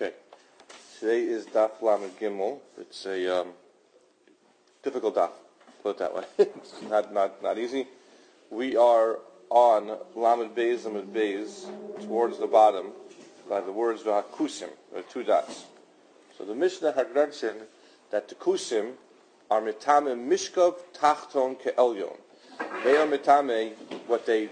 Okay, today is Daf Lamed Gimel. It's a difficult daf, put it that way. It's not easy. We are on Lamed Beis towards the bottom by the words V'hakusim. There are two dots. So the Mishnah had mentioned that the kusim are mitame mishkav tachton ke'elyon. They are mitame what they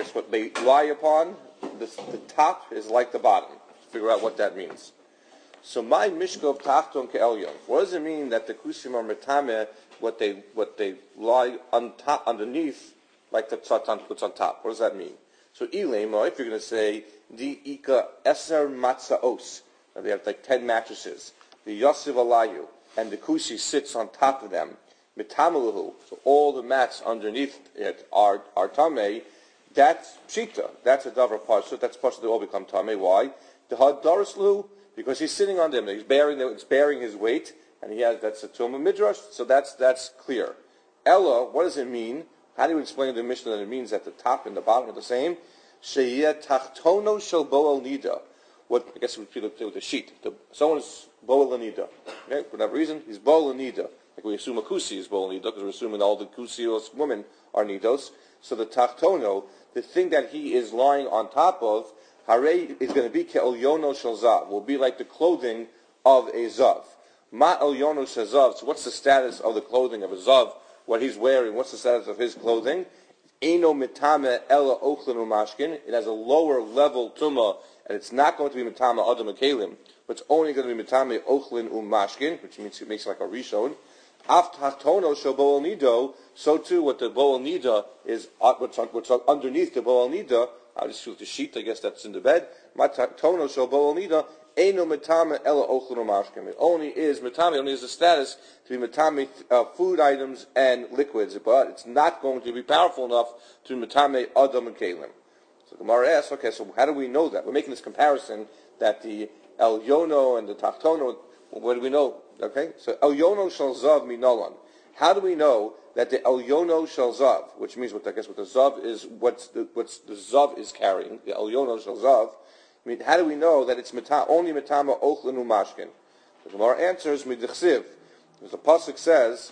lie upon. The top is like the bottom. Figure out what that means. So my mishkav tachton ke'elyon. What does it mean that the kusim are mitame what they lie on top, underneath, like the tzatan puts on top? What does that mean? So ilema, if you're going to say the ika eser matzaos, they have like 10 mattresses. The yasiv alayu, and the kushi sits on top of them. Mitamaluhu, so all the mats underneath it are tamei. That's pshita. That's a davar parsut. That's parsut. They all become tamei. Why? The hadarslu, because he's sitting on them. It's bearing his weight, and that's a tumah midrash. So that's clear. Ella, what does it mean? How do you explain to the Mishnah that it means that the top and the bottom are the same? Sheyeh tachtono shel bo'el nida. What I guess we feel with the sheet. Someone is bo'el nida. Okay, for whatever reason, he's bo'el nida. Like we assume a kusi is bo'el nida because we're assuming all the kusios women are nidos. So the tachtono, the thing that he is lying on top of, hare is going to be ke'elyono shel zav. Will be like the clothing of a zav. Ma elyono shel zav. So what's the status of the clothing of a zav? What he's wearing? What's the status of his clothing? Eino mitame ela ochlin umashkin. It has a lower level tumah, and it's not going to be mitame adam akelim, but it's only going to be mitame ochlin umashkin, which means it makes it like a rishon. Aftachtono shel bo'el nido. So too, what the bo'el nida is, what's underneath the bo'el nida. I'll just shoot the sheet. I guess that's in the bed. Matachtono shel bo'el nida. Eino mitame ela ochlin umashkin. It only is mitame. Only is the status to be mitame food items and liquids, but it's not going to be powerful enough to be mitame adam and kalim. So the Gemara asks, okay, so how do we know that? We're making this comparison that the elyono and the tachtono. What do we know? Okay, so elyono shel zav minalan. How do we know that the elyono shel zav, which means what the zav is, what's the zav is carrying, the elyono shel zav? I mean, how do we know that it's only mitama ochlin umashkin? The Gemara answers midichsiv. Because the pasuk says,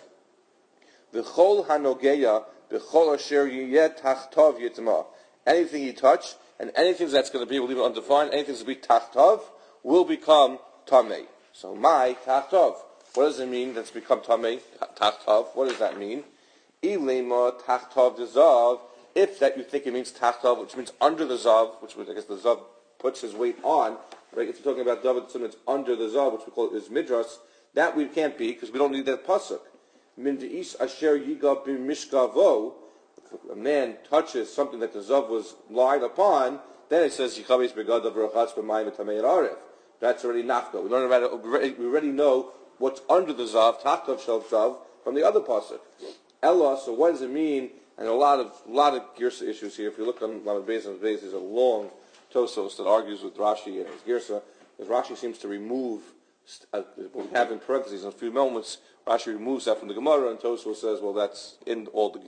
"V'chol hanogeya b'chol asher yiyeh tachtov yitma." Anything you touch and anything that's going to be, we'll leave it undefined. Anything that's going to be tachtov will become tamei. So my tachtov. What does it mean that's become tamei? Tachtov. What does that mean? Ilema tachtov dezav. If that you think it means tachtov, which means under the zav, which I guess the zav puts his weight on, right? If you're talking about David, something that's under the zav, which we call is midras, that we can't be because we don't need that pasuk. Min deis asher yiga b'mishkavo. If a man touches something that the zav was lying upon, then it says yichabes begadav v'rachatz b'mayim v'tamei arif. That's already nafka. We already know what's under the zav, tachtov shel zav, from the other pasuk. Ella. So what does it mean? And a lot of girsa issues here. If you look on Lamed Beis, there's a long Tosos that argues with Rashi and his girsa. Because Rashi seems to remove what we have in parentheses in a few moments. Rashi removes that from the Gemara, and Tosos says, well, that's in all the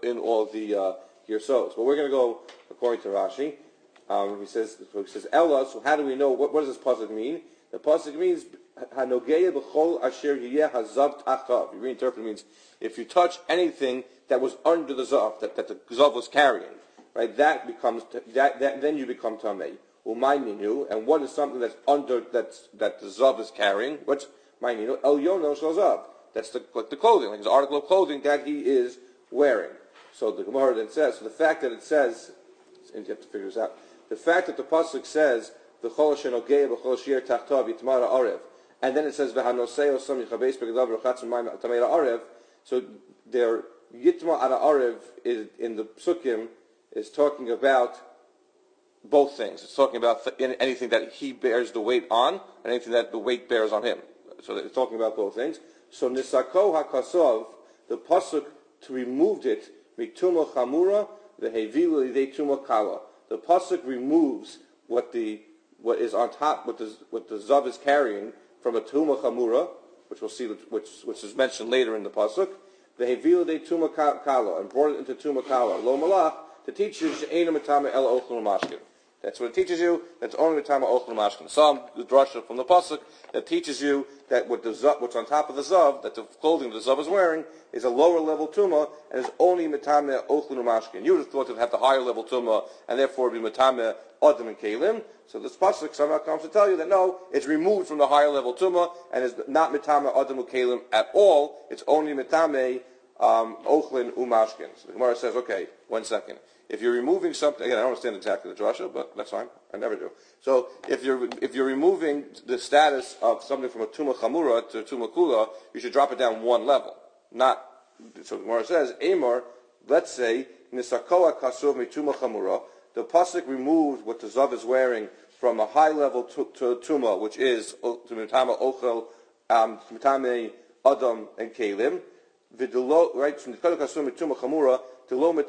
girsos. But we're going to go according to Rashi. He says, Ella. So how do we know? What does this pasuk mean? The pasuk means hanogeya b'chol asher yiyeh hazav tachav. You reinterpret it means if you touch anything that was under the zav, that the zav was carrying, right? That becomes then you become tamei. Umayninu, and what is something that's under that the zav is carrying? What's mayninu? Elyono shel zav. That's the clothing, like his article of clothing that he is wearing. So the Gemara then says, so the fact that it says, and you have to figure this out. The fact that the pasuk says v'chol shenogei v'chol shir tachtav yitmara arev, and then it says v'hanosei osam yichabes begadav v'rachatz mayim tamei arev. So their yitma ara arev is in the psukim is talking about both things. It's talking about anything that he bears the weight on and anything that the weight bears on him. So it's talking about both things. So nisako hakasov, the pasuk to removed it mituma chamura v'hevilu lidei tuma kala. The pasuk removes what is on top, what the zav is carrying from a tuma chamura, which we'll see, which is mentioned later in the pasuk. V'hevilu lidei tuma kala, and brought it into tuma kala. Lo malach to teach you she'ena mitame ela ochlin umashkin. That's what it teaches you. That's only the time of Ochel Mashkin. Some the drasha from the pasuk that teaches you that what's on top of the zav, that the clothing the zav is wearing, is a lower level tumah and is only mitame Ochel Mashkin. You would have thought it would have the higher level tumah and therefore be mitame Adam and Kalim. So this pasuk somehow comes to tell you that no, it's removed from the higher level tumah and is not mitame Adam and Kalim at all. It's only mitame Ochlin Umashkin. So the Gemara says, okay, 1 second. If you're removing something, again, I don't understand exactly the drasha, but that's fine. I never do. So if you're removing the status of something from a tuma chamura to a tuma kula, you should drop it down one level. Not. So the Gemara says, Amar. Let's say nisakoa kasuv mituma chamura. The pasuk removed what the zav is wearing from a high level to tuma, which is to mitama ochel, mitame adam and kalim. Right from the kasum mituma chamura. Maybe,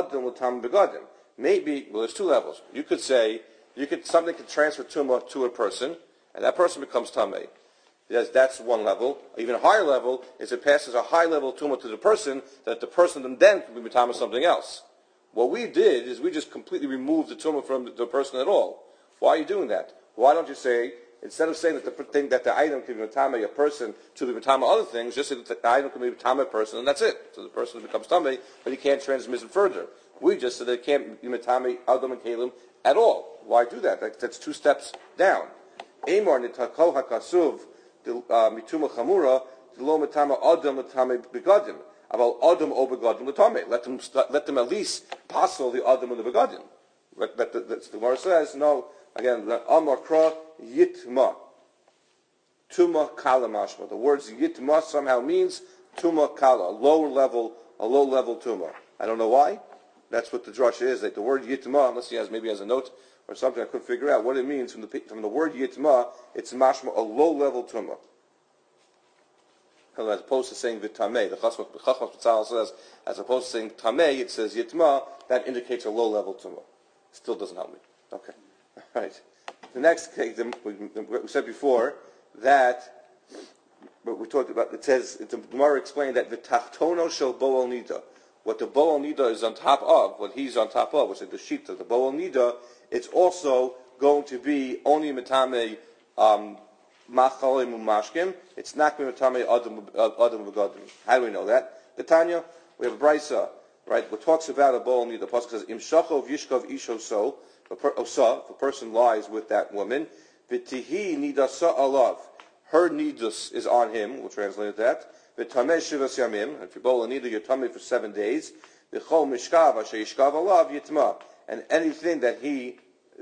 there's two levels. You could say, something could transfer tumah to a person, and that person becomes tamei. That's one level. Even a higher level is it passes a high level tumah to the person, that the person then can be tamei something else. What we did is we just completely removed the tumah from the person at all. Why are you doing that? Why don't you say, instead of saying that the item can be matame a person to be matame other things, just say that the item can be matame a person, and that's it. So the person becomes tame, but he can't transmit it further. We just said that it can't be matame Adam and Kalim at all. Why do that? That's two steps down. Amar nitakol hakasuv mituma chamura lo matame Adam matame begadim. About Adam o begadim matame. Let them at least passel the Adam and the begadim. The Gemara says no. Again, the Amar Kra Yitma. Tuma Kala Mashma. The words Yitma somehow means Tuma Kala, a low level Tuma. I don't know why. That's what the drasha is. That the word Yitma, unless he has a note or something, I couldn't figure out what it means from the word Yitma. It's Mashma, a low level Tuma. As opposed to saying Vitameh, the Chachmas says, as opposed to saying Tameh, it says Yitma. That indicates a low level Tuma. Still doesn't help me. Okay. Right. The next case, we said before that, but we talked about, it says, the Gemara explained that the tachtono shel bo'ol nida, what the bo'ol nida is on top of, what he's on top of, which is the sheet of the bo'ol nida, it's also going to be only metame machalim umashkim. It's not going to be metame adam v'gadim. How do we know that? The Tanya, we have a brisa, right, what talks about a bo'ol nida. The pasuk says, im shachov yishkav isho so. If a person lies with that woman, v'tihi nidasa alav, her nidus is on him. We'll translate that. V'tameh shivas yamim, if you're bo'ol nida, you're tameh for 7 days. V'chol mishkav asher yishkav alav yitma, and anything that he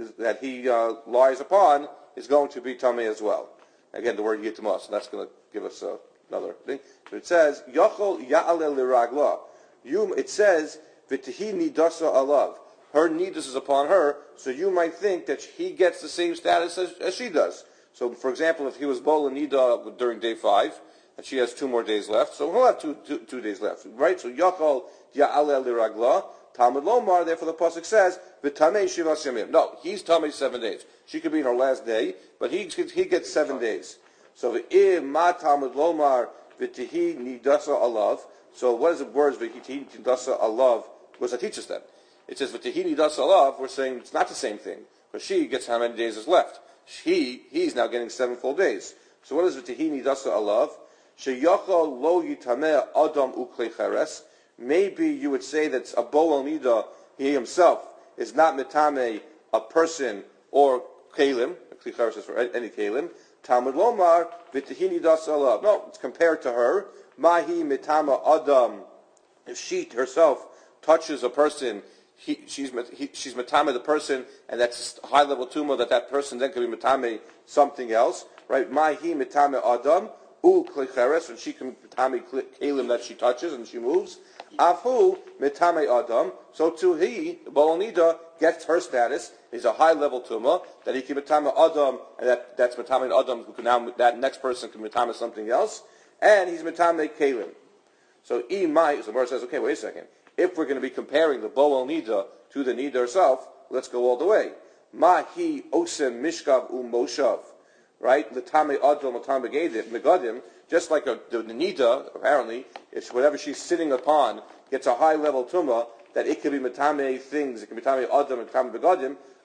lies upon is going to be tameh as well. Again, the word yitma, so that's going to give us another thing. But it says yachol ya'alel liragla. It says v'tihi nidasa alav. Her nidus is upon her, so you might think that he gets the same status as she does. So, for example, if he was bo'ol nida during day 5, and she has 2 more days left, so he'll have two days left, right? So, yachol ya'alel liragla, Talmud lomar, therefore the pasuk says, v'tamei shivas yamim. No, he's tamei 7 days. She could be in her last day, but he gets 7 days. So, v'ir ma Talmud lomar v'tihi nidasa alav. So, what is the words v'tihi nidasa alav? What does that teach us then? It says, v'tihini das alav, we're saying it's not the same thing. Because she gets how many days is left. He's now getting 7 full days. So what is v'tihini das alav? Sheyachal lo yitameh adam uklei cheres. Maybe you would say that a bo'ol nida, he himself, is not mitame a person or kalim. Klei cheres is for any kalim. Talmud lomar, v'tihini das alav. No, it's compared to her. Mahi mitama adam. If she herself touches a person, she's matame the person, and that's high level tumah that person then can be matame something else, right? Mahi matame adam u klicheres, and she can matame kalim that she touches and she moves. Afu matame adam, so too he, the bo'ol nida, gets her status. He's a high level tumah that he can matame adam, and that's matame adam who can now that next person can matame something else, and he's matame kalim. So the Gemara says, okay, wait a second. If we're going to be comparing the bo'ol nida to the nida herself, let's go all the way. Mahi osem mishkav moshav, right? L'tamei adam l'tamei megadim. Just like the nida, apparently, it's whatever she's sitting upon gets a high level tumah that it can be metame things. It can be metame adam and metame begadim.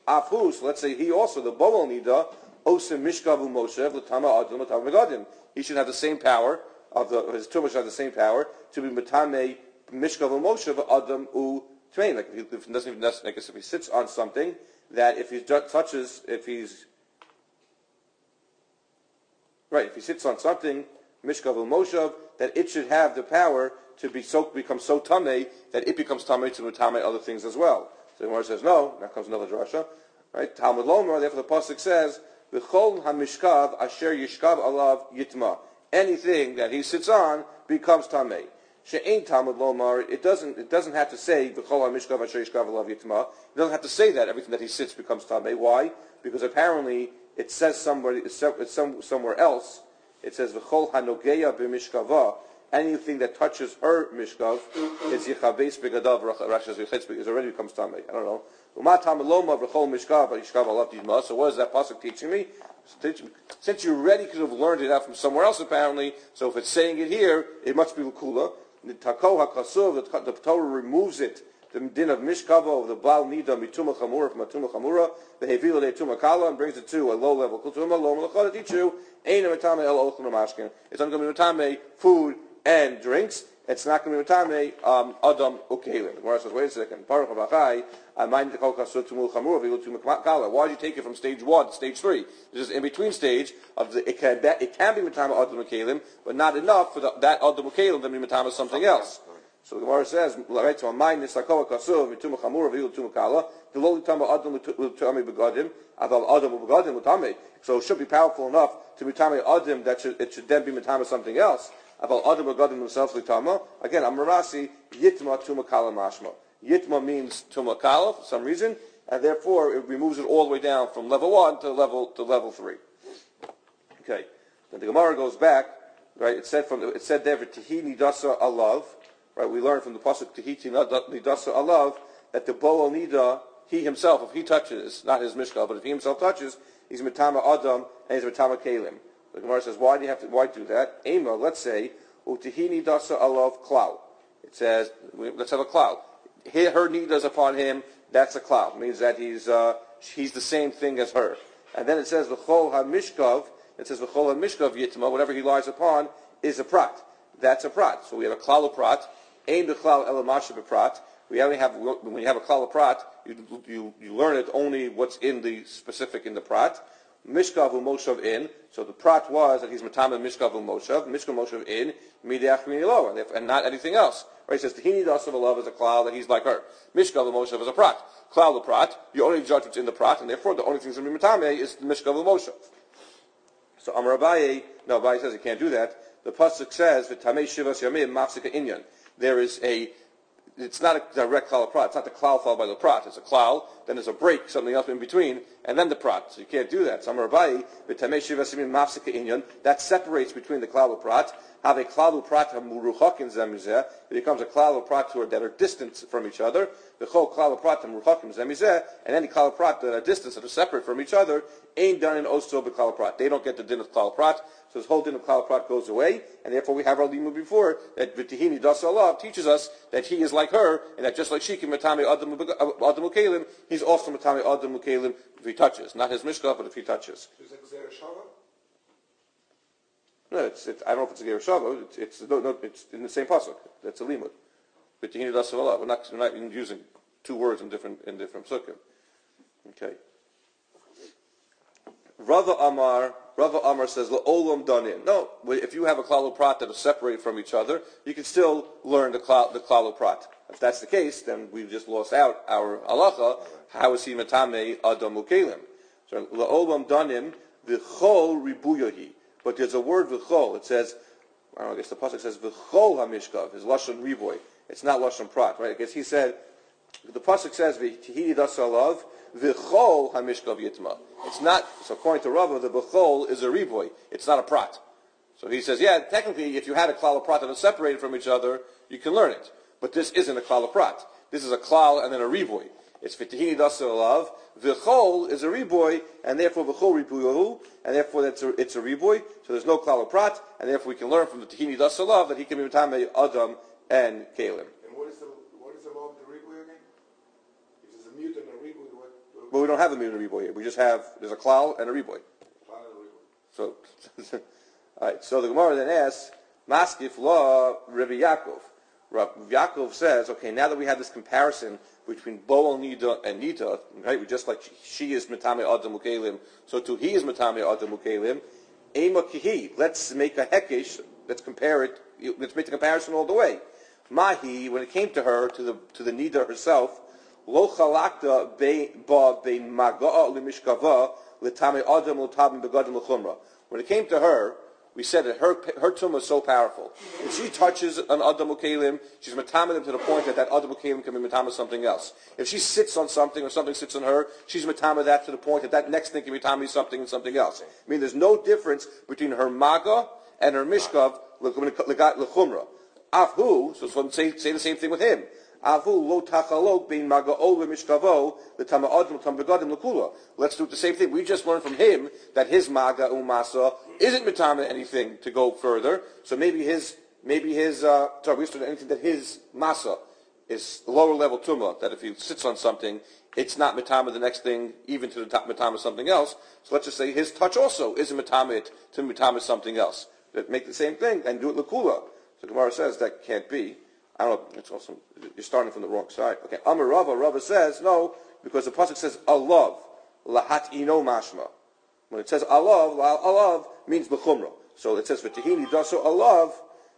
Afu, so let's say he also, the Boel Nida, Osim Mishkavu Moshev, Latama Adam, Latama Megadim. He should have the same power, his tumah should have the same power to be Matame Mishkavu Moshev, Adam U Tmein. Like if it doesn't even necessarily, if he sits on something, that if he touches, if he sits on something, Mishkavu Moshev, that it should have the power to become so tamei that it becomes tamei to tamei other things as well. So the Gemara says no. Now comes another drasha, right? Talmud Lomar. Therefore, the pasuk says, "V'chol hamishkav asher yishkav alav yitma." Anything that he sits on becomes tamei. She'ain Talmud Lomar. It doesn't have to say "V'chol hamishkav asher yishkav alav yitma." It doesn't have to say that everything that he sits becomes tamei. Why? Because apparently it says somewhere else. It says "V'chol hanogeya b'mishkava." Anything that touches her mishkav is yichabeis begadav rashas v'chetzbek. It already becomes tamei. I don't know. Umat tameloma v'chol mishkav yishkav alav yitma. So what is that pasuk teaching me? Since you already could have learned it out from somewhere else apparently, so if it's saying it here, it must be l'kula. The Tako HaKasuv, the Torah removes it. The din of mishkava of the Baal Nida mituma chamura from atuma chamura, the Hevila de tuma kala, and brings it to a low level. Kultuma lo melachah to teach you. Ein matame el ochel mashkin. It's not going to be matame food and drinks. It's not going to be matame adam ukelim. The Gemara says, wait a second. Baruch Abachai, I mind the kol kasur tumul chamura v'il tuma kala. Why did you take it from stage 1 to stage 3? This is in between stage of the. It can be matame adam ukelim, but not enough for that adam ukelim to be matame something else. So the Gemara says, right, so mind nisakoa kasuv mituma chamura v'il tuma kala. The lowly tama adam l'tami begadim, aval adam begadim l'tami. So it should be powerful enough to be matame adam that it should then be matame something else. Aval adam begadim themselves l'tama. Again, Amrasi yitma tuma kala mashma. Yitma means tuma kala for some reason, and therefore it removes it all the way down from level 1 to level 3. Okay. Then the Gemara goes back. Right. It said there tihi nidasa alav. Right, we learn from the pasuk Tehiti Nidasa Alav that the Boel Nida, he himself, if he touches, not his mishkal, but if he himself touches, he's Matama Adam and he's Matama Kalim. The Gemara says, why do that? Ema, let's say, Utehi Nidasa Alav Klau. It says, let's have a cloud. Her nidas upon him, that's a cloud. It means that he's the same thing as her. And then it says V'chol HaMishkav, Yitma, whatever he lies upon, is a prat. That's a prat. So we have a klal of prat. Aim the klal elamasha b'prat. When you have a klal of prat, you learn it only what's in the specific in the prat. Mishkav u'moshav in. So the prat was that he's matama mishkav u'moshav. Mishkav u'moshav in. Mideach lower, and not anything else. Right? It says the hini das of a love is a klal that he's like her. Mishkav u'moshav is a prat. Klal of prat. You only judge what's in the prat, and therefore the only thing that's going to be matame is the mishkav u'moshav. So Amar Abaye says he can't do that. The pasuk says v'tamei shivas yamim mafsika inyan. It's not a direct klal of prat. It's not the klal followed by the prat. It's a klal, then there's a break, something else in between, and then the prat. So you can't do that. So Amar Abaye v'tamei shivas yamim mafsika inyan. That separates between the klal of prat. Have a klal of prat hamuruchakim zemizeh. It becomes a klal of prat that are distant from each other. The whole klal of prat hamuruchakim zemizeh, and any klal of prat that are distant, that are separate from each other, ain't done in oso b'klal of prat. They don't get the din of klal of prat. So this whole din of klal of prat goes away, and therefore we have our limu before that v'tihini das alav teaches us that he is like her, and that just like she can matame adam ukelim, he's also matame adam ukelim if he touches, not his mishkaf, but if he touches. No, I don't know if it's a gereshava. It's in the same pasuk. That's a limud. V'tihini das alav. We're not using two words in different psukim. Okay. Rava Amar says, La'olam danin. No, if you have a klal prat that is separated from each other, you can still learn the klal prat. If that's the case, then we've just lost out our halacha. How is he matame adam ukelim? So La'olam danim v'chol ribuyahi. But there's a word v'chol. It says, I guess the pasuk says v'chol hamishkav. Is lashon riboy. It's not lashon prat, right? I guess he said, the pasuk says v'tihini das alav v'chol hamishkav yitma. It's not, so according to Rava, the b'chol is a riboy. It's not a prat. So he says, yeah, technically, if you had a klal of prat that is separated from each other, you can learn it. But this isn't a klal of prat. This is a klal and then a riboy. It's v'tihini das alav. V'chol is a riboy, and therefore v'chol ribuyahu, and therefore it's a riboy. So there's no klal of prat, and therefore we can learn from the tihini das alav that he can be matame adam and kalim. And what is the law of the riboy again? If there's a mute and a riboy, what but we don't have a Mina Riboy here. We just have, there's a Klal and a Riboy. So, all right, so the Gemara then asks, Maskif law Rabbi Yaakov. Rabbi Yaakov says, okay, now that we have this comparison between Boel Nida and Nida, right, we just like she is Matame Adam Ukelim, so too he is Matame Adam Ukelim, Ema Kihi, let's make a Hekesh, let's compare it, let's make the comparison all the way. Mahi, when it came to her, to the Nida herself, Lo Chalakta Bein Maga'a Limishkava L'Tame Adam L'Tabim Begadim L'Chumra. When it came to her, we said that her tumah is so powerful. If she touches an Adam Ukelim, she's matamadim to the point that Adam Ukelim can be matama something else. If she sits on something or something sits on her, she's matama that to the point that next thing can be matama something and something else. I mean, there's no difference between her maga and her mishkav l'chumra. Avhu, so say the same thing with him. Avhu lo tachalok bein maga'o v'mishkavo l'tama adam l'tam begadim l'kula. Let's do the same thing. We just learned from him that his maga umasa isn't mitama anything to go further. So maybe his we understood anything that his masa is lower level tumah, that if he sits on something, it's not mitama the next thing, even to the top mitama something else. So let's just say his touch also isn't mitama it to mitama something else. That make the same thing and do it l'kula. So Gemara says that can't be. I don't know, it's also, you're starting from the wrong side. Okay, Amar Rava says, no, because the pasuk says, alav, lahat ino mashma. When it says alav means b'chumra. So it says, v'tihini daso alav,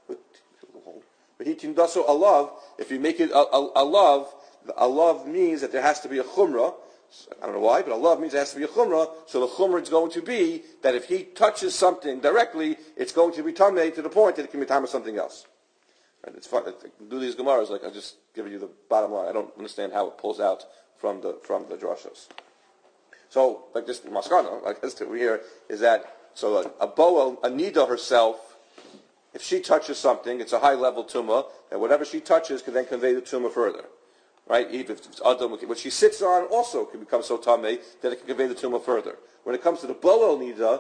v'hitin daso alav, if you make it alav, the alav means that there has to be a chumra. I don't know why, but alav means there has to be a chumra, so the chumra is going to be that if he touches something directly, it's going to be tameh to the point that it can be tameh something else. And it's fun. Do these Gemaras, like I just give you the bottom line. I don't understand how it pulls out from the drashos. So, like this maskana, like this we hear, is that so a boa, a nida herself, if she touches something, it's a high level tumah, and whatever she touches can then convey the tumah further. Right? Even if it's adam, what she sits on also can become so tameh that it can convey the tumah further. When it comes to the boel nida,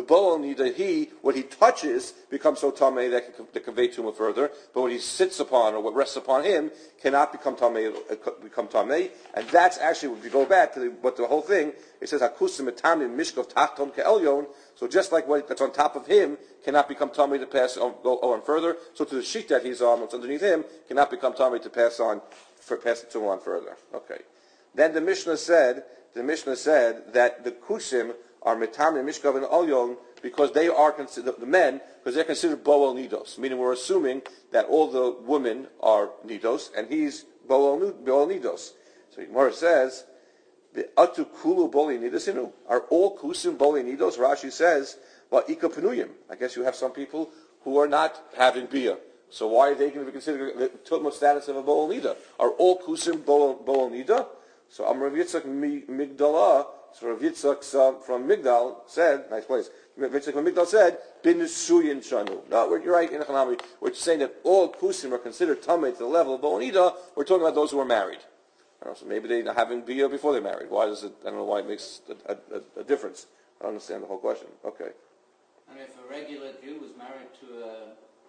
what he touches becomes so tameh that can convey tumah further. But what he sits upon or what rests upon him cannot become tameh. And that's actually, if you go back to what the whole thing, it says hakusim etamim mishkov tachton ke'elyon. So just like what that's on top of him cannot become tameh to pass on, go on further. So to the sheet that he's on, what's underneath him, cannot become tameh to pass the tumah on further. Okay. Then the Mishnah said that the kusim are metam and mishkav and olyon because they are considered the men because they're considered boel nidos. Meaning we're assuming that all the women are nidos and he's boel nidos. So Gemara says the atu kulu boli nidosinu are all kusim boli nidos. Rashi says but ika penuyim. I guess you have some people who are not having bia. So why are they going to be considered the tumah status of a boel nida? Are all kusim boel nida? So Amar Yitzchak Migdalah. So Rav Yitzchak from Migdal said, nice place. Rav Yitzchak from Migdal said, "Bin Suyin Shanu." No, you're right. In Hanami, we're saying that all kusim are considered tamei to the level of bo'onida. We're talking about those who are married. So maybe they're having bia before they're married. Why does it? I don't know why it makes a difference. I don't understand the whole question. Okay. And if a regular Jew was married to a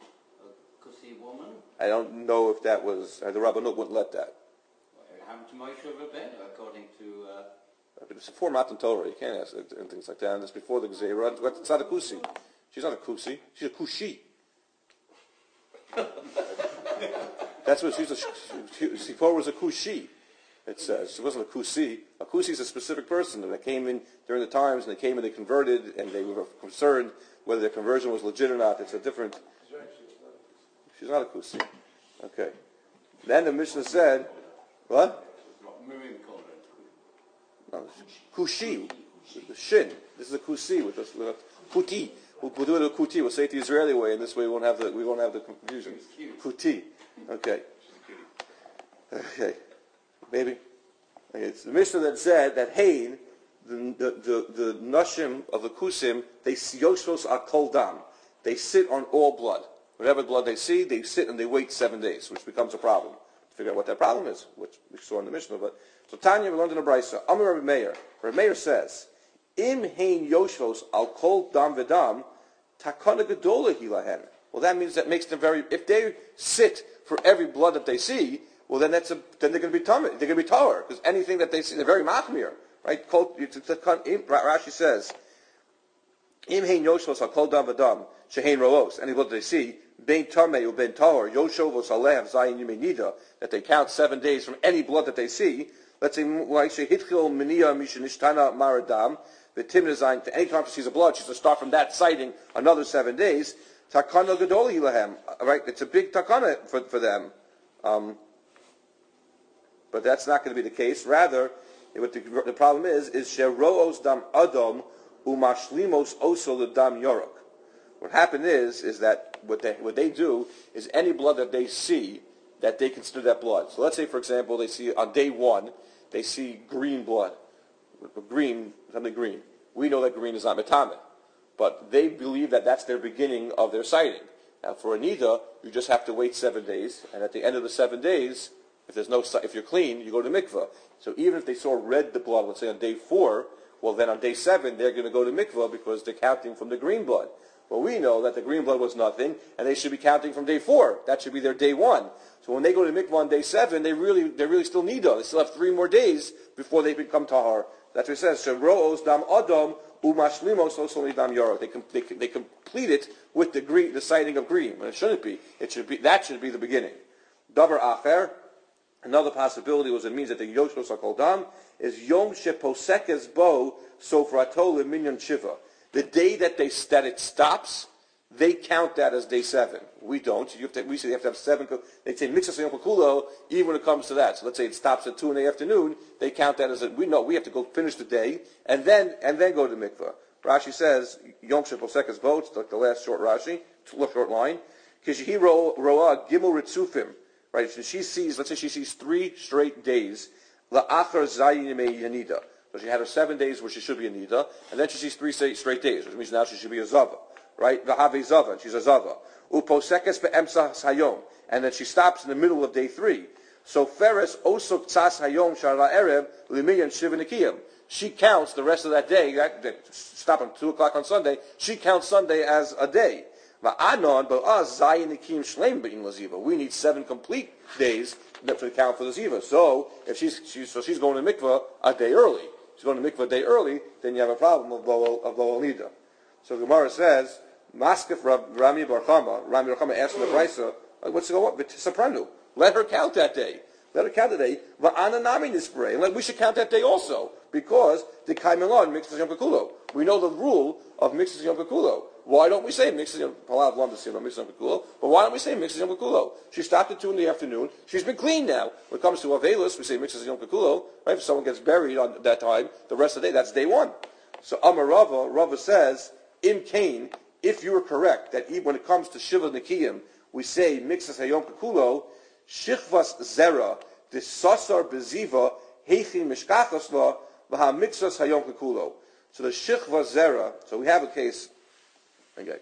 kusi woman, I don't know if that was the Rabbanut wouldn't let that. It happened to Moshe Rabbeinu, according to. But it's before Matan Torah. You can't ask and things like that. And it's before the Gezerah. It's not a kusi. She's not a kusi. She's a kushi. That's what she's. Sipor was a kushi. It says she wasn't a kusi. A kusi is a specific person, and they came in during the times, and they came and they converted, and they were concerned whether their conversion was legit or not. It's a different. She's not a kusi. Okay. Then the Mishnah said, what? Miriam called it. No, kushi, the shin. This is a kusi with us. Kuti. We'll do it a kuti. We'll say it the Israeli way, and this way we won't have the confusion. Kuti. Okay. Okay. Maybe. Okay. It's the Mishnah that said that Hain, the nashim of the kusim, they yoshvos akol dam. They sit on all blood. Whatever blood they see, they sit and they wait 7 days, which becomes a problem. Figure out what that problem is, which we saw in the Mishnah. But so Tanya, we learned in a brayso. Amar Rabbi Meir. Rabbi Meir says, "Im hein yoshvos al kol dam vedam takana gedola hilahen." Well, that means that makes them very. If they sit for every blood that they see, well, then they're going to be tamid. They're going to be tower because anything that they see, they're very machmir. right? Rashi says, Im hein yoshvos hakol dam v'dam shehein roos. And what do they see? Ben tamei u ben tahor yoshovos alev zayin yimei nida, that they count 7 days from any blood that they see. Let's say like shehitchil miniya mishenishtana maradam. The timid zayin. Anytime she sees a blood, she's to start from that sighting another 7 days. Takana gadol hilahem. Right? It's a big takana for them. But that's not going to be the case. Rather, what the problem is sheroos dam adam umashlimos oso ledam yorok. What happened is that what they do is any blood that they see, that they consider that blood. So let's say, for example, they see on day 1, they see green blood, something green. We know that green is not metame, but they believe that that's their beginning of their sighting. Now, for a nida, you just have to wait 7 days, and at the end of the 7 days, if you're clean, you go to mikvah. So even if they saw red the blood, let's say on day 4, well then on day 7 they're going to go to mikvah because they're counting from the green blood. Well, we know that the green blood was nothing, and they should be counting from day 4. That should be their day 1. So when they go to mikvah on day 7, they really still nida. They still have 3 more days before they become tahar. That's what it says. Sheroos dam adam umashlimos osoli dam yorok. They complete it with the sighting of green. But it shouldn't be. That should be the beginning. Davar acher. Another possibility was it means that the yoshos hakol dam is yom sheposekes bo sofrato leminyan shiva. The day that it stops, they count that as day 7. We don't. We say you have to have 7. They say mixas yom kikulo even when it comes to that. So let's say it stops at 2 in the afternoon. They count that as we know we have to go finish the day and then go to mikvah. Rashi says yom sheposekes bo. It's like the last short Rashi, short line. Kishihi roa gimel ritzufim. Right, so let's say she sees 3 straight days. La'achar zayin yemei yanida. So she had her 7 days where she should be a nida, and then she sees 3 straight days, which means now she should be a zava. Right? V'have zava, and she's a zava. Uposekes be'emsa hayom, and then she stops in the middle of day 3. So feres osok tzas hayom shara erev limiyan shivanikiyim. She counts the rest of that day. Stop at 2 o'clock on Sunday. She counts Sunday as a day. We need 7 complete days to count for the ziva. So if she's going to mikvah a day early. She's going to mikvah a day early, then you have a problem of lo nida. So the Gemara says, Maskef Rami Bar Chama asked in the Brisa, what's going on? Soprano. Let her count that day. Let her count the day. And we should count that day also, because the Kaimelon mixes Yom Kikulo. We know the rule of mixes Yom Kikulo. Why don't we say mixes Yom Kikulo? But why don't we say mixes Yom Kikulo? She stopped at 2 in the afternoon. She's been clean now. When it comes to Avelis, we say mixes Yom Kikulo. Right? If someone gets buried on that time, the rest of the day, that's day 1. So Amar Rava says, Im Kain, if you were correct, that when it comes to Shiva Nikiyim, we say mixes Yom Kikulo, Shichvas Zera, the Sasar Beziva, Heichin Mishkachasva, Vaha Mixas Hayom Kikulo. So the Shichvas Zera, so we have a case. Okay.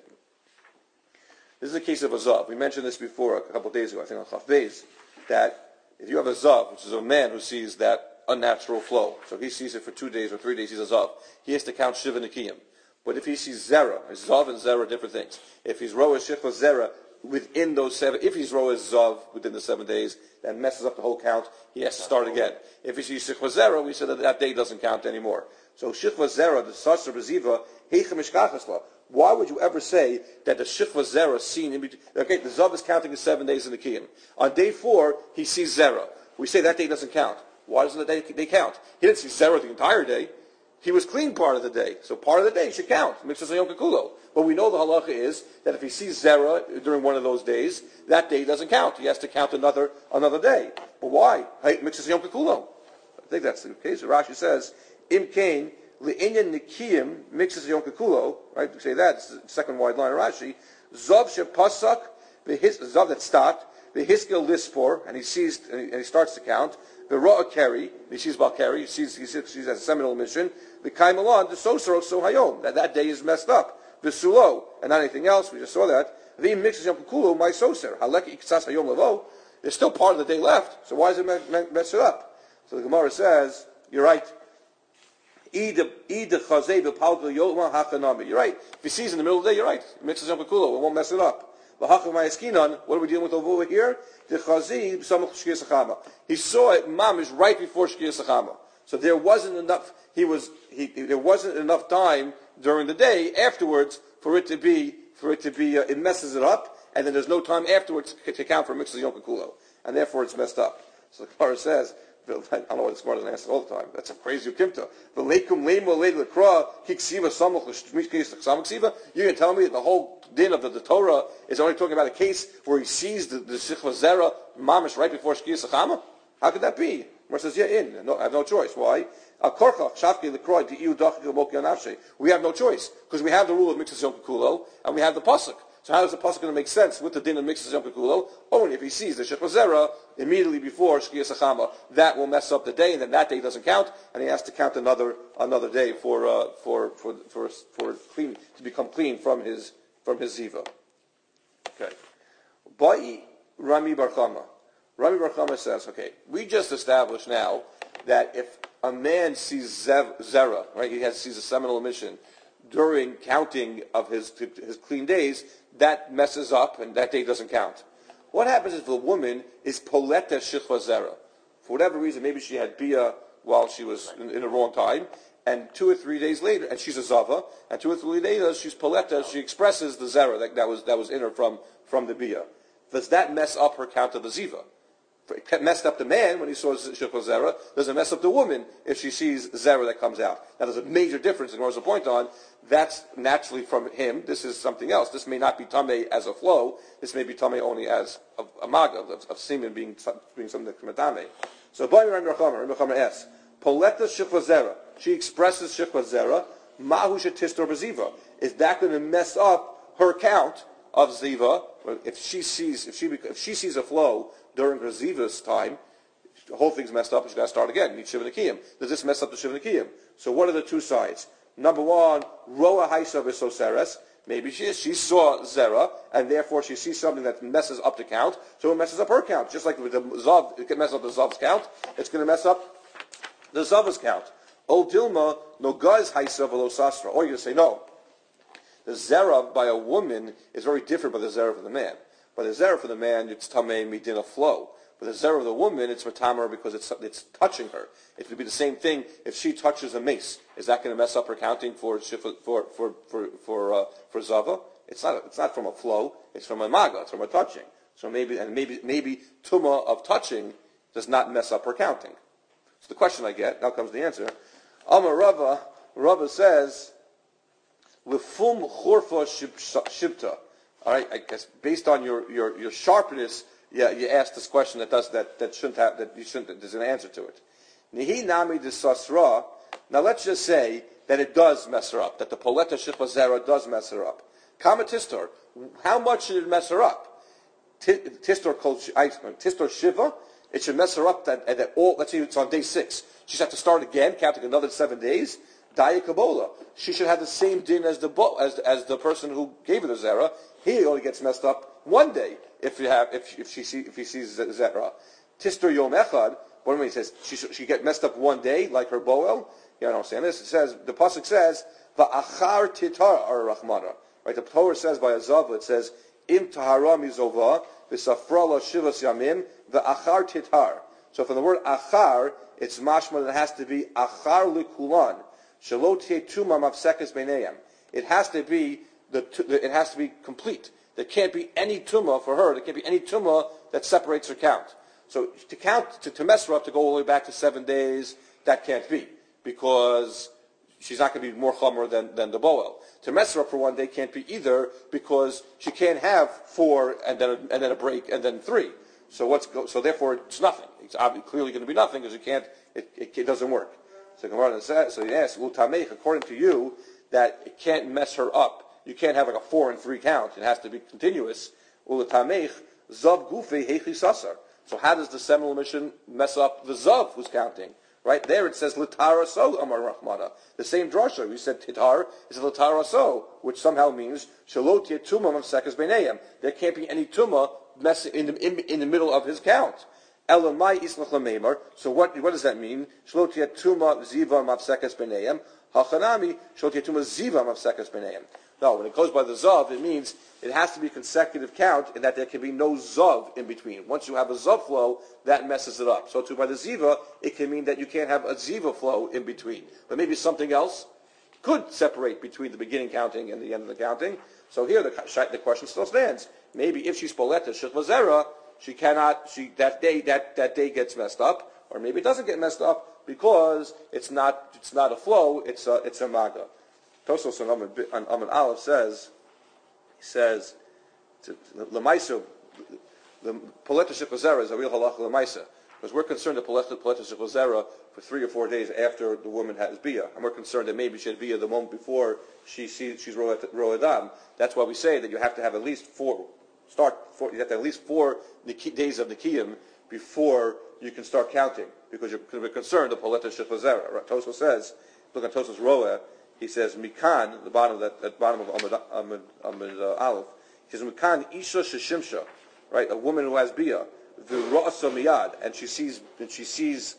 This is a case of a Zav. We mentioned this before a couple of days ago, I think on Chaf Beis, that if you have a Zav, which is a man who sees that unnatural flow, so if he sees it for 2 days or 3 days, he's a Zav. He has to count Shiva Nikiyim. But if he sees Zera, Zav and Zera are different things. If he's Roa Shichva Zera within those 7, if he's Roa Zav within the 7 days, that messes up the whole count. He has to start again. If he sees Shichva Zera, we said that day doesn't count anymore. So Shichva Zera, the Sasar Beziva, Heicha Mishkachasla. Why would you ever say that the Shichva Zera seen in between? Okay, the Zav is counting the 7 days in the Kiyim. On day 4, he sees Zera. We say that day doesn't count. Why doesn't the day count? He didn't see Zera the entire day. He was clean part of the day. So part of the day should count. Mixes Yom Kikulo. But we know the halacha is that if he sees Zera during one of those days, that day doesn't count. He has to count another day. But why? Mixes Yom Kikulo. I think that's the case. Rashi says, Im Kain, Le'inyan Nikiyim, mixes Yom Kikulo. Right? We say that. It's the second wide line of Rashi. Zav Shepasak, the Zav that stopped, the Hiskel Lispor, and he starts to count. The Ra'ah Keri, he sees Balkari, he sees as a seminal mission. The Kaimalon, the Sosaro Sohayom, that day is messed up. The Sulo, and not anything else, we just saw that. The mixes Yom Kikulo, my Soser, Haleki Iksas Hayom Levo, there's still part of the day left, so why does it mess it up? So the Gemara says, you're right. You're right. If he sees in the middle of the day, you're right. He mixes Yom Kikulo, it won't mess it up. What are we dealing with over here? He saw it, Mamish, right before Shkiyas Achama. So there wasn't enough. There wasn't enough time during the day afterwards for it to be. It messes it up, and then there's no time afterwards to count for mixes Yom Kikulo, and therefore it's messed up. So the Gemara says, I don't know why the Gemara doesn't answer all the time. That's a crazy ukimta. You're going to tell me that the whole din of the Torah is only talking about a case where he sees the Shechva Zera mamish right before Shkiyas Achama? How could that be? Gemara says, I have no choice. Why? We have no choice because we have the rule of mixes Yom Kikulo and we have the pasuk. So how is the pasuk going to make sense with the din of mixes Yom Kikulo? Only if he sees the Shechva Zera immediately before Shkiyas Achama. That will mess up the day, and then that day doesn't count, and he has to count another day for clean to become clean from his ziva. Okay. Bai Rami Bar Chama. Rami Bar Chama says, okay, we just established now that if a man sees Zera, right, sees a seminal emission during counting of his clean days, that messes up and that day doesn't count. What happens if a woman is poleta shechva zera? For whatever reason, maybe she had bia while she was in the wrong time, and 2 or 3 days later, and she's a zava, and 2 or 3 days later she's poleta, she expresses the zera that was in her from the bia. Does that mess up her count of the ziva? It messed up the man when he saw Shechva Zera. Does it mess up the woman if she sees Zera that comes out? Now there's a major difference, and there's a point on, that's naturally from him. This is something else. This may not be Tameh as a flow. This may be Tameh only as a maga, of semen being something from a Tameh. So, Rabbi Chamer asks, Poleta Shechva Zera. She expresses Shechva Zera. Mahu shetistor b'ziva. Is that going to mess up her count of ziva? If she sees a flow during her ziva's time, the whole thing's messed up and she's got to start again. Need Shiva Nikiyim. Does this mess up the Shiva Nikiyim? So what are the two sides? Number one, Roa Haisa V'Soseres. Maybe she saw Zera, and therefore she sees something that messes up the count, so it messes up her count. Just like with the Zav, it can mess up the Zav's count, it's going to mess up the Zav's count. O Dilma, no Gaz Haisa V'Losasra. Or you're going to say, no. The Zera by a woman is very different by the Zera for the man. By the Zera for the man, it's Tamei Midina flow. But the Zera of the woman, it's Matamer because it's touching her. It would be the same thing if she touches a mace. Is that going to mess up her counting for Zava? It's not from a flow. It's from a maga. It's from a touching. So maybe Tuma of touching does not mess up her counting. So the question I get, now comes the answer. Amar Rava says, Lefum Chorfa Shibta. All right, I guess based on your sharpness, you asked this question that shouldn't have, that you shouldn't, that there's an answer to it. Nihi nami de sasra. Now let's just say that it does mess her up, that the poleta shechva zera does mess her up. Kama tistor, how much should it mess her up? Tistor shiva, it should mess her up that all, let's say it's on day 6. She's have to start again, counting another 7 days. Daya Kabbalah. She should have the same din as the person who gave her the zera. He only gets messed up one day if he sees zera. Tistor Yom Echad. What do you mean? He says she get messed up one day like her boel. You don't understand this. It says the pasuk says va'achar titar arachmana. Right. The Torah says by a zav. It says im tahara mizova v'safrala shivas yamim va'achar titar. So from the word achar, it's mashma that it has to be achar likulan. It has to be it has to be complete. There can't be any tumah for her. There can't be any tumah that separates her count. So to count to mess her up to go all the way back to 7 days, that can't be because she's not going to be more chomer than the boel. To mess her up for 1 day can't be either because she can't have 4 and then a break and then 3. So therefore it's nothing. It's clearly going to be nothing because it doesn't work. So Gemara says, so he asks, "Utameich, according to you, that it can't mess her up. You can't have like a 4 and 3 count. It has to be continuous. Utameich zav gufe heichi sasar. So how does the seminal emission mess up the zav who's counting? Right there, it says litara so amar rachmana. The same drasha we said titar is litara so, which somehow means shalot yetuma of sekas beinayim. There can't be any tuma mess in the middle of his count. Elamai islach lameimar. So what does that mean? Shlot yetuma ziva mafsekas b'neim. Hachanami shlot yetuma ziva mafsekas b'neim. No, when it goes by the zav, it means it has to be consecutive count and that there can be no zav in between. Once you have a zav flow, that messes it up. So too by the ziva, it can mean that you can't have a ziva flow in between. But maybe something else could separate between the beginning counting and the end of the counting. So here the question still stands. Maybe if she's poleta shechvazera, she cannot. That day gets messed up, or maybe it doesn't get messed up because it's not a flow. It's a maga. Tosos on Amud Aleph says lemaisa the poleta shechvazera is a real halacha lemaisa. Because we're concerned that poleta shechvazera for 3 or 4 days after the woman has bia, and we're concerned that maybe she had bia the moment before she's ro'adam. That's why we say that you have to have at least four days of nikiyim before you can start counting, because we're concerned the poleta shechvazera. Right? Tosos says, look at Tosos roa. He says mikan, the bottom of Amud Aleph. He says mikan isha sheshimsha, right? A woman who has bia. The ra'asa miyad, and she sees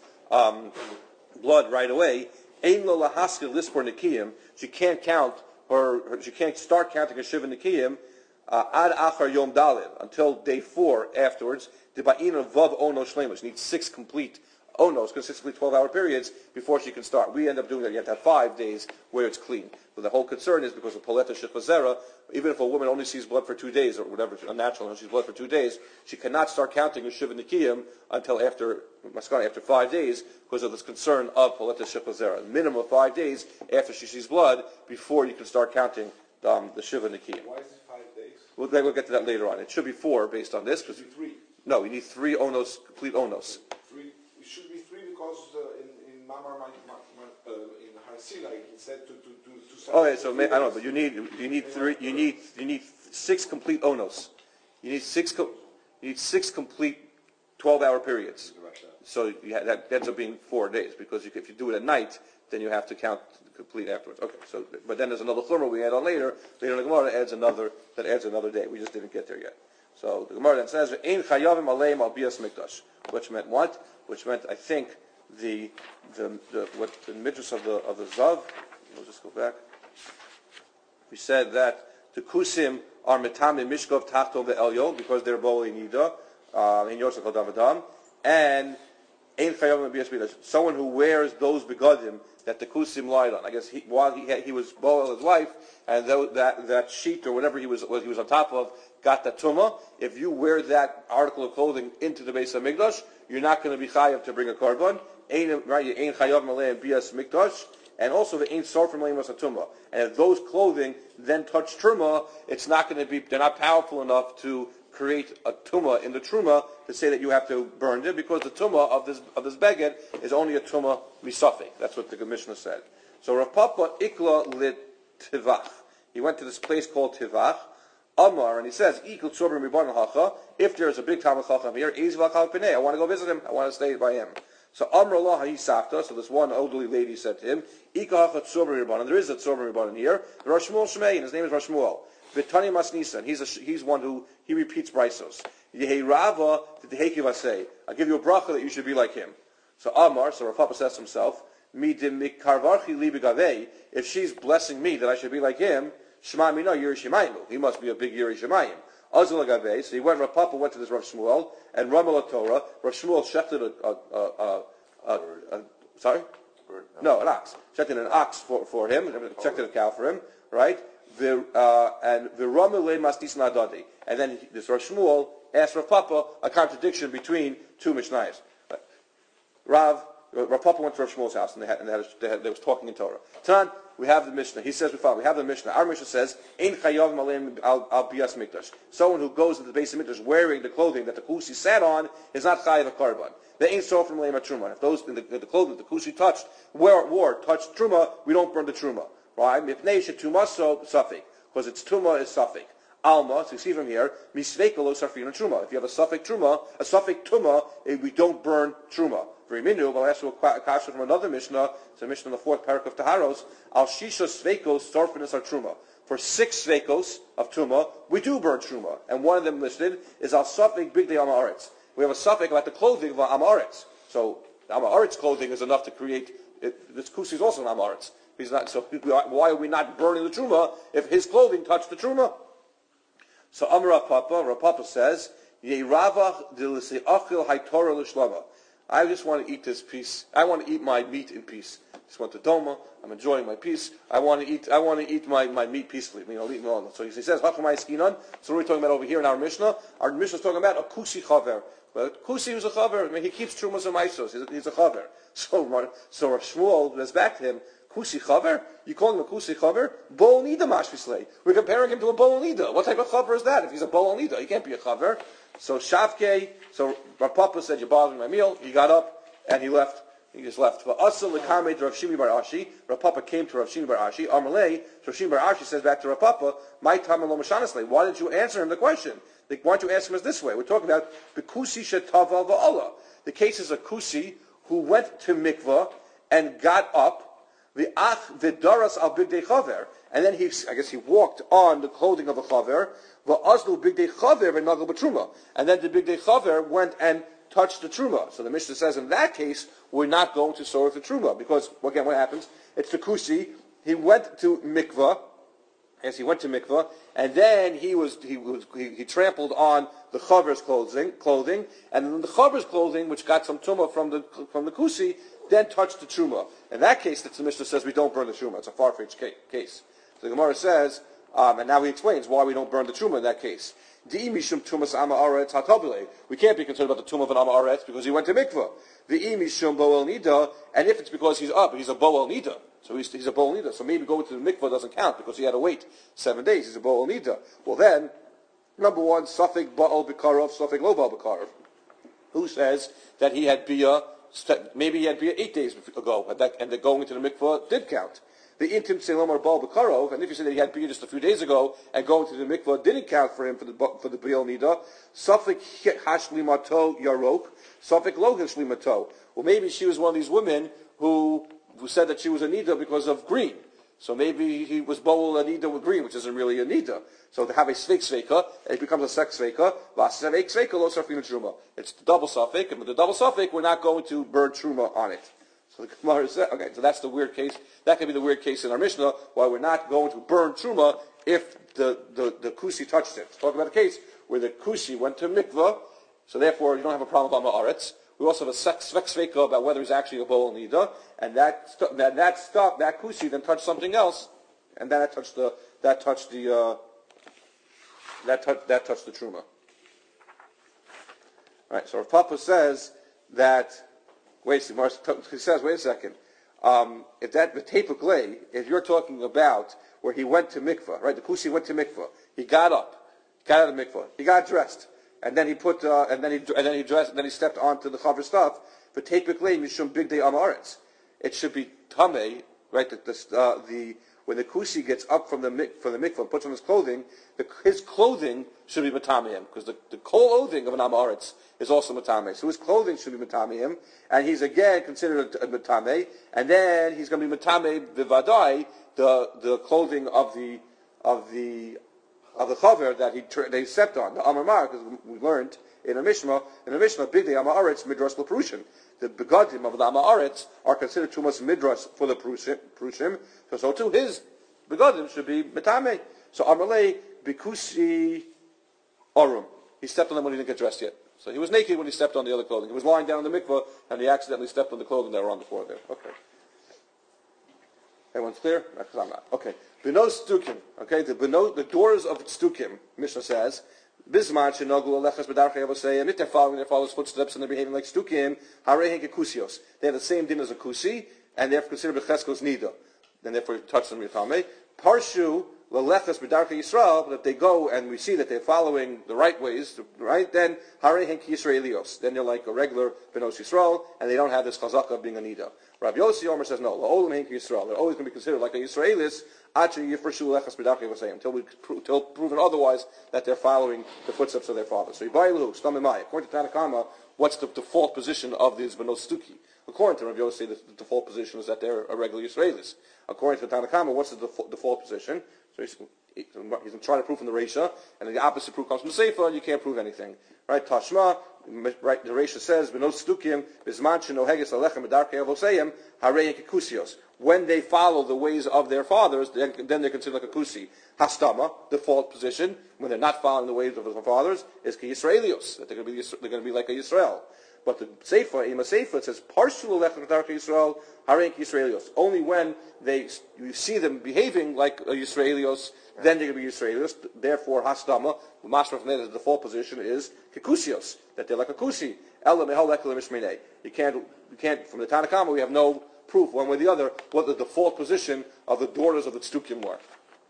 blood right away. Ein lo lahaskil lispor nikiyim. She can't count she can't start counting her shiva nikiyim ad achar yom dalid until day 4 afterwards. The ba'ina vav ono shlema. She needs 6 complete onos, consistently 12-hour periods before she can start. We end up doing that. You have to have 5 days where it's clean. But the whole concern is because of poleta shechvazera, even if a woman only sees blood for 2 days or whatever, unnatural, and she's blood for 2 days, she cannot start counting her shiva nikiyim until after 5 days because of this concern of poleta shechvazera. Minimum of 5 days after she sees blood before you can start counting the shiva nikiyim. Why is it 5 days? We'll get to that later on. It should be 4 based on this. It should be 3. No, you need 3 onos, complete onos. 3. It should be 3 because in Mamar in Har Sinai it said to Oh, yeah, so I don't know, but you need 6 complete onos. You need 6 complete 12-hour periods. So that ends up being 4 days because if you do it at night, then you have to count complete afterwards. Okay, so but then there's another chumrah we add on later. Later in the Gemara adds another day. We just didn't get there yet. So the Gemara then says, "Ein chayavim aleim al bias mikdash," which meant what? Which meant, I think, the midrash of the zav. We'll just go back. We said that the kusim are metame mishkov tachto ve'elyon because they're boli nida in yosef davadam, and ein chayavim bias mikdash. Someone who wears those begadim that the kusim lied on. I guess while he was boil his wife, and that sheet or whatever he was on top of got the tumah. If you wear that article of clothing into the Beis HaMikdash, you're not going to be chayav to bring a korban. Right, you ain't chayav malei bias mikdash, and also the ain't sorfim malei mas tumah. And if those clothing then touch truma, it's not going to be. They're not powerful enough to create a tumah in the truma to say that you have to burn it, because the tumah of this beged is only a tumah misafik. That's what the Mishnah said. So Rav Papa ikla lit tivach. He went to this place called Tivach. Amar, and he says, if there's a big Talmud Chacham here, I want to go visit him. I want to stay by him. So Amr Allah Hisafta, so this one elderly lady said to him, there is a Tzorba Ribbanan here, Rosh Shmuel Shmei, and his name is Rosh Shmuel. Vitani Masnisa, he's one who, he repeats Brysos. Yehi Rava, I'll give you a bracha that you should be like him. So Amar, so Rav Papa says to himself, if she's blessing me that I should be like him, Shema Mina Yerishimayim. He must be a big Yerishimayim. Azul Agave. So Rav Papa went to this Rav Shmuel and Ramal Torah. Rav Shmuel shechted an ox. Shechted an ox for him. Shechted a cow for him. Right. And the Ramal Mastis Nadadi. And then this Rav Shmuel asked Rav Papa a contradiction between 2 Mishnayos. Rav Papa went to Rav Shmuel's house and they was talking in Torah. Tan, we have the Mishnah. He says we have the Mishnah. Our Mishnah says, "Ein chayav malem al bias mikdash." Someone who goes into the base of mikdash wearing the clothing that the kusi sat on is not chayav a korban. They ain't so from malem truma. If those the clothing that the kusi wore touched truma, we don't burn the truma. Right? Mipnei shetuma so safik, because its truma is safik. Alma, so you see from here, misvekalo sarfina truma. If you have a safik tuma, we don't burn truma. Very minu, but I'll ask you a question from another Mishnah. It's a Mishnah in the 4th parak of Taharos. Al shisha sveikos sarfinas are truma. For 6 sveikos of truma, we do burn truma, and one of them listed is al safik bigdei amaretz. We have a safik about the clothing of amaretz. So amaretz clothing is enough to create. This kusi is also an amaretz. He's not. So why are we not burning the truma if his clothing touched the truma? So Amar Rav Papa says, Yeravach d'lisei achil haytorah l'shlama. I just want to eat this piece. I want to eat my meat in peace. I just want the doma. I'm enjoying my peace. I want to eat my meat peacefully. So he says, Hachamai skinan. So what are we talking about over here in our Mishnah? Our Mishnah is talking about a kusi chaver. But kusi was a chaver. I mean, he keeps trumas and maisos. He's a chaver. So Rav Shmuel goes back to him. Kusi chaver? You call him a kusi chaver? Bol nida mashvislei. We're comparing him to a bol nida. What type of chaver is that? If he's a bol nida, he can't be a chaver. So Shavkei, so Rav Papa said, you're bothering my meal. He got up and he left. He just left. But Asa l'kamei Rav Shimi bar Ashi. Rav Papa came to Rav Shimi bar Ashi. Amalei, so Rav Shimi bar Ashi says back to Rav Papa, my tamar lo mashanisle. Why didn't you answer him the question? Why don't you ask him this way? We're talking about bekusi shetava va'ala. The case is a kusi who went to mikvah and got up, the ach v'daras al bigdei chaver, and then he walked on the clothing of a chaver, v'azlu bigdei chaver v'nagel b'truma, and then the bigdei chaver went and touched the truma. So the Mishnah says in that case we're not going to sorry the truma because again what happens? It's the kusi. He went to mikvah. Yes, he went to mikvah, and then he trampled on the chaver's clothing, and then the chaver's clothing, which got some truma from the kusi, then touched the truma. In that case, the Mishnah says we don't burn the truma. It's a far-fetched case. So the Gemara says, and now he explains why we don't burn the truma in that case. We can't be concerned about the tumah of an Amaretz because he went to mikvah. And if it's because he's up, he's a bo'el nida. So he's a bo'el nida. So maybe going to the mikvah doesn't count because he had to wait 7 days. He's a bo'el nida. Well then, number one, Safek ba'al b'karov, Safek lo ba'al b'karov. Who says that he had biyah, maybe he had biyah 8 days ago, and that going into the mikvah did count. The intim selomar bal b'karov, and if you say that he had biyah just a few days ago and going to the mikvah didn't count for him for the biyah nida, Safek hashlimato yarok, Safek lo hashlimato. Well, maybe she was one of these women who said that she was a nida because of green. So maybe he was bowl a nida with green, which isn't really a nida. So to have a sveik sveika, it becomes a sek sveika. Vaseveik sveika lo sarfina truma. It's the double suffix, and with the double suffix, we're not going to burn truma on it. So the Gemara said, okay, so that's the weird case. That could be the weird case in our Mishnah, why we're not going to burn truma if the kusi touched it. Let's talk about a case where the kusi went to mikvah, so therefore you don't have a problem with Amaretz. We also have a svek sveika about whether he's actually a bowl nida, and that kusi then touched something else, and then that touched the truma. All right. So Rav Papa says that. Wait a second. If that the tape clay, if you're talking about where he went to mikvah, right? The kusi went to mikvah. He got up, got out of mikvah. He got dressed, and then he put, and then he dressed, and then he stepped onto the chaver stuff. For tape clay, mishum big day amaretz. It should be tamei, right? When the kusi gets up from the mikvah and puts on his clothing, his clothing should be matamehim, because the clothing of an amaretz is also matameh. So his clothing should be matamehim, and he's again considered a matameh, and then he's going to be matameh v'vadai, the clothing of the chaver that they stepped on, the amar, because we learned in a Mishnah, big day amaretz midras l'prushin. The begadim of the Amaretz are considered too much midras for the prushim, so too his begadim should be metame. So Amalei bikusi arum. He stepped on them when he didn't get dressed yet. So he was naked when he stepped on the other clothing. He was lying down in the mikvah and he accidentally stepped on the clothing that were on the floor there. Okay. Everyone's clear? Because I'm not. Okay. Beno stukim. Okay. The doors of stukim. Mishnah says. Bisman shenoglu alechas b'darchei avosei, and if they're following their father's footsteps and they're behaving like stukim, harei kekusios. They have the same din as a kusi, and they're considered b'cheskos nida. Then therefore you touch them yitame. Parshu l'alechas b'darchei Yisrael, but if they go and we see that they're following the right ways, right, then harei Yisraelios. Then they're like a regular benos Yisrael, and they don't have this chazaka of being a nida. Rabbi Yossi Omer says no. La'olam henki Yisrael. They're always going to be considered like a Yisraelis. Until proven otherwise that they're following the footsteps of their father. So according to Tanakama, what's the default position of these Benos Stuki? According to Rabbi Yossi, the default position is that they're a regular Yisraelis. According to Tanakama, what's the default position? So he's going to try to prove from the Reisha, and the opposite proof comes from the Sefer, you can't prove anything. Right? Tashma, right, the Reisha says, when they follow the ways of their fathers, then they're considered like a kusi. Hastama, default position, when they're not following the ways of their fathers, is ki Yisraelios, that they're going to be like a Yisrael. But the Seifa, Ima Seifa, it says, Parshul Lechem Darka Yisrael, Harein ki Yisraelios. Only when you see them behaving like a Yisraelios, then they're going to be Yisraelios. Therefore, Hastama, the master from there, the default position is Kikusios, that they're like a Kusi. You can't, from the Tanakhama, we have no proof, one way or the other, what the default position of the daughters of the Tzdukim were.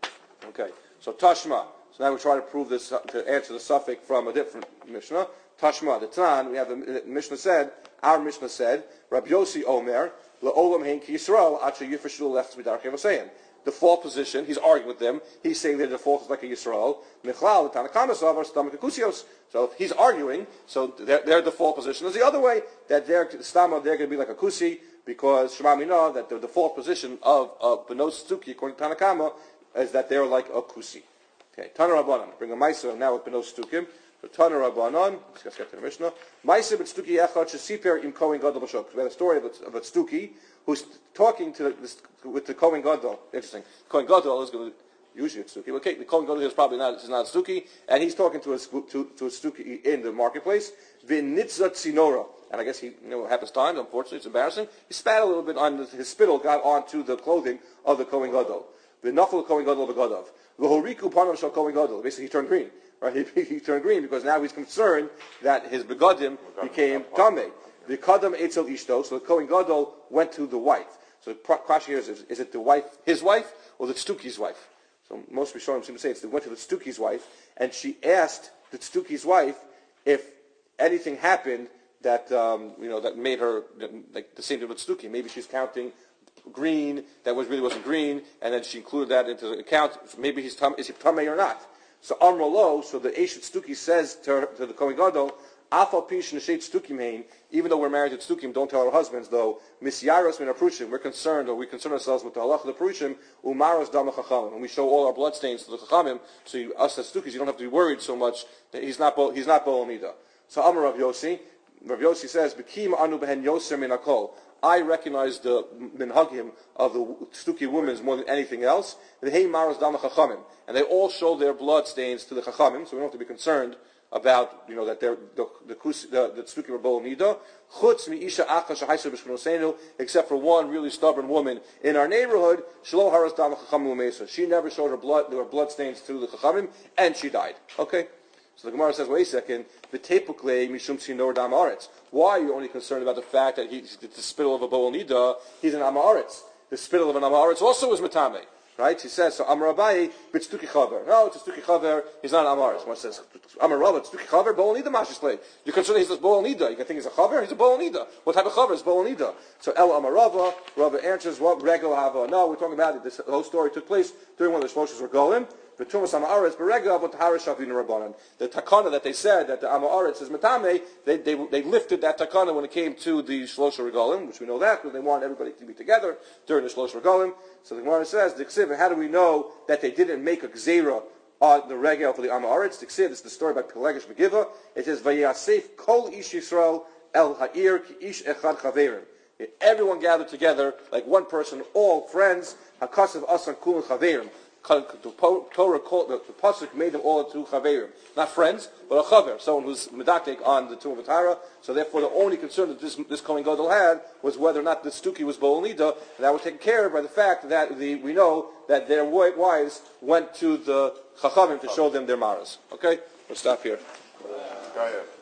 Okay, so Tashma. So now we try to prove this, to answer the suffix from a different Mishnah. Tashma, the Tan, we have the Mishnah said, our Mishnah said, Rabbi Yossi Omer, La'olam Hein Ki Yisrael, Acha Yifashul Left Midar Kevosayan. Default position, he's arguing with them, he's saying their default is like a Yisrael. Michlal, the Tanakhama Savar, Stamach Kusios. So if he's arguing, so their default position is the other way, that they're going to be like a Kusi, because Shema Mina, that the default position of Benos Tzduki, according to Tanakhama, is that they're like a Kusi. Okay, Tana Rabbanan, bring a Maisa now with Benos Tzdukim. So Tana Rabbanan, let's get to the Mishnah. Maisa b'Tzduki echad shesiper im Kohen Gadol b'shok. We have a story of a Tzduki who's talking with the Kohen Gadol. Interesting. Kohen Gadol is going to usually it's Tzduki. Okay, the Kohen Gadol is probably not Tzduki, and he's talking to a Tzduki in the marketplace. V'nitzat sinora. And I guess he, happens times, unfortunately, it's embarrassing. He spat a little bit on his spittle, got onto the clothing of the Kohen Gadol. V'nafel Kohen Gadol b'Gadol. V'horiku panav shal Kohen Gadol. Basically, he turned green. Right? He turned green because now he's concerned that his begadim became tamei. The kadam etzel ishto, so the Kohen Gadol went to the wife. So the question here is it the wife, his wife, or the Tzduki's wife? So most Rishonim seem to say they went to the Tzduki's wife, and she asked the Tzduki's wife if anything happened that that made her like the same thing with Tzduki. Maybe she's counting green that really wasn't green, and then she included that into the account. Maybe is he tamei or not? So Amrolo, so the Eshet Tzduki says to the Kohen Gadol, Afal Pish Neshet Tzdukim Hein, even though we're married to Tzdukim, don't tell our husbands though, Misyaros Min Aprushim, we concern ourselves with the halach of the Prushim, Umaros Dama Chachamim, and we show all our bloodstains to the Chachamim, so us as Tzdukim, you don't have to be worried so much that he's not Bo'ol Nida. So Amar Rav Yossi says, B'kim Anu Behen Yoser Min Akol, I recognize the minhagim of the Tzduki women more than anything else. And they all show their blood stains to the Chachamim, so we don't have to be concerned about that they're the Tzduki were Bo'ol Nida. Chutz mi isha acha shahayser b'shkunosenu, except for one really stubborn woman in our neighborhood. Shelo haras dam Chachamim u'meisa. She never showed her blood stains to the Chachamim, and she died. Okay. So the Gemara says, wait a second, v'tepukle mishum sinor dam aretz. Why are you only concerned about the fact that he's the spittle of a Bo'ol Nida? He's an Amaretz. The spittle of an Amaretz also is Matame. Right? He says, so Amar Abaye, b'tzduki chaver. No, it's a tzduki chaver, he's not an Amaretz. One says, Amar Rabba, tzduki chaver, Bo'ol Nida mashis play. You're concerned he's a Bo'ol Nida. You can think he's a chaver, he's a Bo'ol Nida. What type of chaver is Bo'ol Nida? So El Amar Rabba answers, what Regel Hava? No, we're talking about it. This whole story took place during one of the Shloshos were going. The takana that they said that the Amaretz is Matame, they lifted that takana when it came to the Shlosha Regalim, which we know that because they want everybody to be together during the Shlosha Regalim. So the Gemara says, the Ksiv, how do we know that they didn't make a Gzeira on the Regel for the Amaretz? The Ksiv is the story by Pelegish Megillah. It says, Vayasef Kol Ish Yisrael El Ha'ir Ki Ish Echad Chaverim. Everyone gathered together like one person, all friends. Hakasav Asan Kulun Chaverim. The Torah called the pasuk made them all into chaverim, not friends, but a chaver, someone who's medakek on the tomb of Torah. So therefore, the only concern that this Kohen Gadol had was whether or not the Tzduki was Bo'ol Nida, and that was taken care of by the fact that we know that their wives went to the chachamim to show them their maras. Okay, we'll stop here.